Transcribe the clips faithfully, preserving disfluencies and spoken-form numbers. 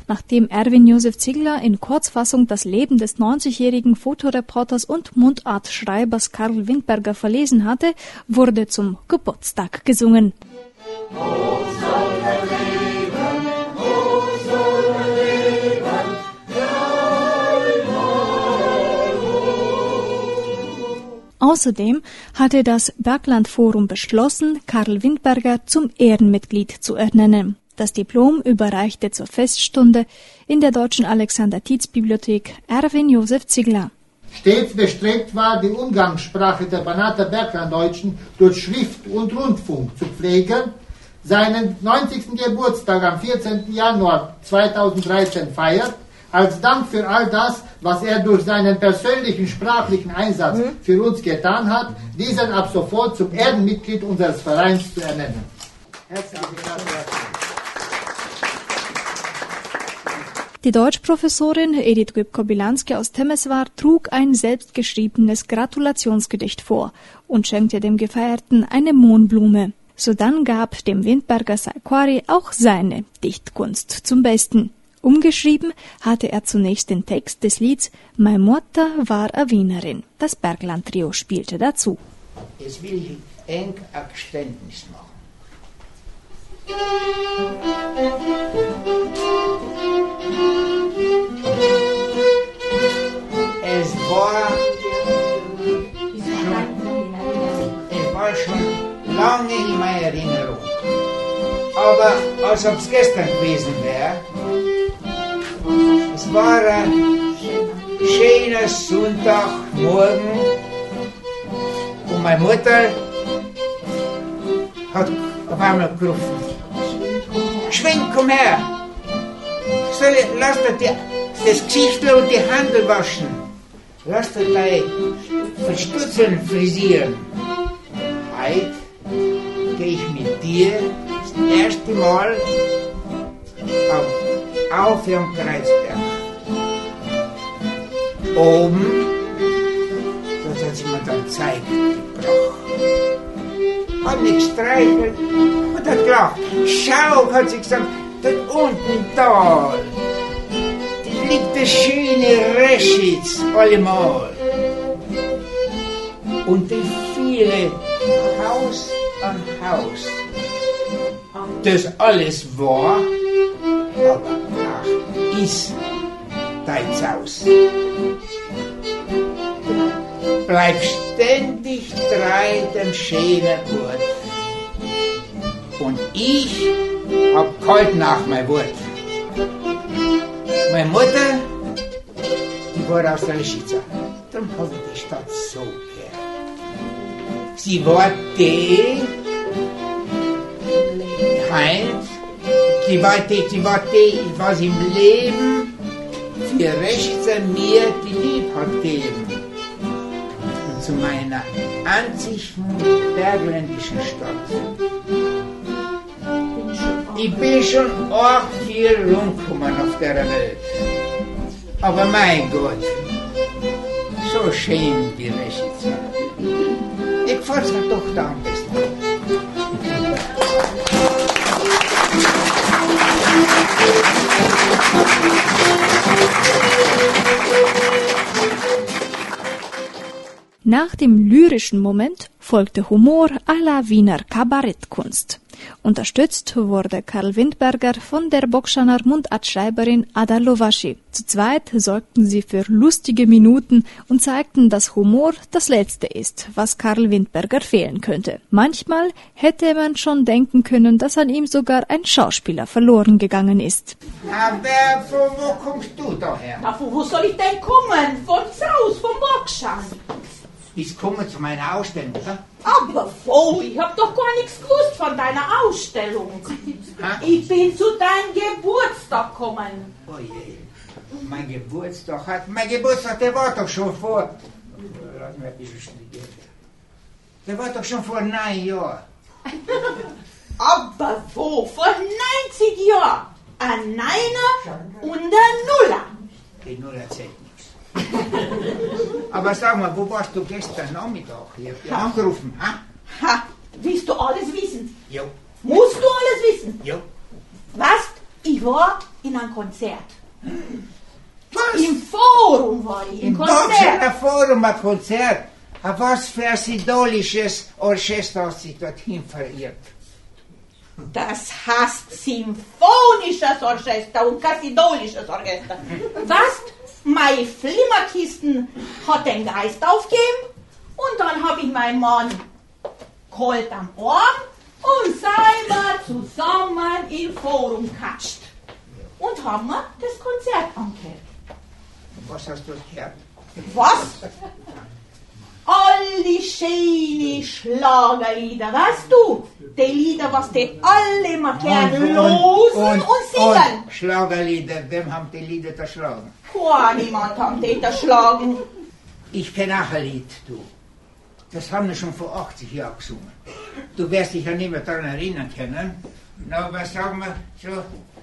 nachdem Erwin Josef Ziegler in Kurzfassung das Leben des neunzigjährigen Fotoreporters und Mundartschreibers Karl Windberger verlesen hatte, wurde zum Geburtstag gesungen. Außerdem hatte das Berglandforum beschlossen, Karl Windberger zum Ehrenmitglied zu ernennen. Das Diplom überreichte zur Feststunde in der Deutschen Alexander-Tietz-Bibliothek Erwin Josef Ziegler. Stets bestrebt war, die Umgangssprache der Banater Berglanddeutschen durch Schrift und Rundfunk zu pflegen. Seinen neunzigsten Geburtstag am vierzehnten Januar zweitausenddreizehn feiert, als Dank für all das, was er durch seinen persönlichen sprachlichen Einsatz mhm. für uns getan hat, diesen ab sofort zum Ehrenmitglied unseres Vereins zu ernennen. Herzliche Gratulation. Die Deutschprofessorin Edith Gübko-Bilanski aus Temeswar trug ein selbstgeschriebenes Gratulationsgedicht vor und schenkte dem Gefeierten eine Mohnblume. Sodann gab dem Windberger Saikwari auch seine Dichtkunst zum Besten. Umgeschrieben hatte er zunächst den Text des Lieds »Meine Mutter war a Wienerin«. Das Bergland-Trio spielte dazu. Jetzt will ich eng ein Geständnis machen. Es war schon, es war schon lange in meiner Erinnerung. Aber als ob es gestern gewesen wäre, es war ein schöner Sonntagmorgen und meine Mutter hat auf einmal gerufen: Schwing, komm her! Soll ich, lass dir die, das Gesicht und die Hände waschen. Lass dir deine Verstutzeln frisieren. Heute gehe ich mit dir das erste Mal auf, auf am Kreuzberg. Oben, dort hat sie mir dann Zeit gebracht. Hat mich gestreichelt und hat gelacht. Schau, hat sie gesagt, dort unten im Tal, da liegt der schöne Reschitz allemal. Und die viele Haus an Haus. Das alles war, aber ach, ist dein Haus. Bleib ständig treu dem schönen Wort. Und ich hab kalt nach mein Wort. Meine Mutter, die war aus der Reschitza. Darum hab ich die Stadt so gern. Sie war die, Heint, die war die, die war die, was im Leben für Reschitza mir die Lieb hat gegeben. Und zu meiner einzigen bergländischen Stadt. Ich bin schon acht Jahre rumgekommen auf der Welt. Aber mein Gott, so schön die Reschitza. Ich gefällt's mir doch da am besten. Nach dem lyrischen Moment folgte Humor à la Wiener Kabarettkunst. Unterstützt wurde Karl Windberger von der Bokschaner Mundartschreiberin Ada Lovaschi. Zu zweit sorgten sie für lustige Minuten und zeigten, dass Humor das Letzte ist, was Karl Windberger fehlen könnte. Manchmal hätte man schon denken können, dass an ihm sogar ein Schauspieler verloren gegangen ist. Aber von wo kommst du daher? Na, von wo soll ich denn kommen? Von Haus, vom Bockschan. Ich komme zu meiner Ausstellung, oder? Aber wo? Ich hab doch gar nichts gewusst von deiner Ausstellung. Ha? Ich bin zu deinem Geburtstag gekommen. Oh je, mein Geburtstag hat... Mein Geburtstag, der war doch schon vor... Lass mich ein bisschen studieren. Der war doch schon vor neun Jahren. Aber wo? Vor neunzig Jahren. Ein Neiner und ein Nuller. Die Nuller zählt nichts. Aber sag mal, wo warst du gestern Nachmittag? Ich hab dich angerufen, ha? Ha, willst du alles wissen? Jo. Musst du alles wissen? Jo. Was? Ich war in einem Konzert. Was? Im Forum war ich, im Im Konzert. Boxener Forum ein Konzert. A was für ein sidolisches Orchester hast du dorthin verirrt? Das heißt symphonisches Orchester und kein sidolisches Orchester. Was? Meine Flimmerkisten hat den Geist aufgegeben und dann habe ich meinen Mann geholt am Arm und sind wir zusammen im Forum gekatscht. Und haben wir das Konzert angehört. Was hast du gehört? Was? All die schönen Schlagerlieder, weißt du? Die Lieder, was die alle immer gerne losen und, und singen. Und Schlagerlieder, wem haben die Lieder erschlagen? Kein niemand hat die erschlagen. Ich kenne auch ein Lied, du. Das haben wir schon vor achtzig Jahren gesungen. Du wirst dich ja nicht mehr daran erinnern können. Na, was sagen wir so?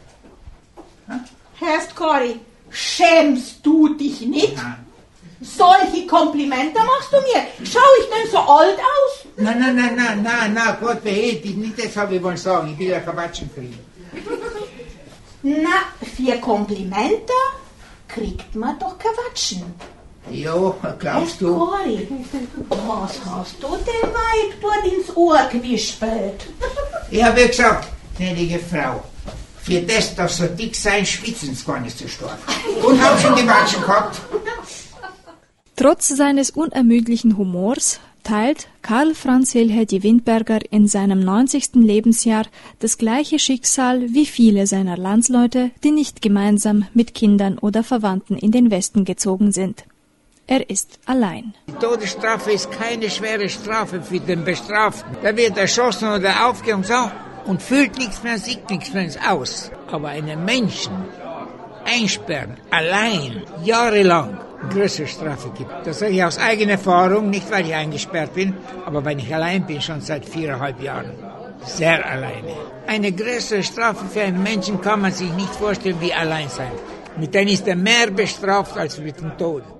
Hörst, Cory, schämst du dich nicht? Nein. Solche Komplimente machst du mir. Schau ich denn so alt aus? Nein, nein, nein, nein, nein, nein, Gott behüte dich. Nicht das habe ich wollen sagen. Ich will ja Quatschen kriegen. Na, für Komplimente kriegt man doch Quatschen. Jo, glaubst du? Cory, was hast du dem Weib dort ins Ohr gewispelt? Ich habe gesagt, gnädige Frau, für das, dass so dick sein, schwitzen sie gar nicht so stark. Und haben schon die Watschen gehabt. Trotz seines unermüdlichen Humors teilt Karl Franz Hilhe Windberger in seinem neunzigsten Lebensjahr das gleiche Schicksal wie viele seiner Landsleute, die nicht gemeinsam mit Kindern oder Verwandten in den Westen gezogen sind. Er ist allein. Die Todesstrafe ist keine schwere Strafe für den Bestraften. Der wird erschossen oder aufgehängt so, und fühlt nichts mehr, sieht nichts mehr aus. Aber einen Menschen einsperren, allein, jahrelang, größere Strafe gibt. Das sage ich aus eigener Erfahrung, nicht weil ich eingesperrt bin, aber weil ich allein bin, schon seit viereinhalb Jahren. Sehr alleine. Eine größere Strafe für einen Menschen kann man sich nicht vorstellen wie allein sein. Mit denen ist er mehr bestraft als mit dem Tod.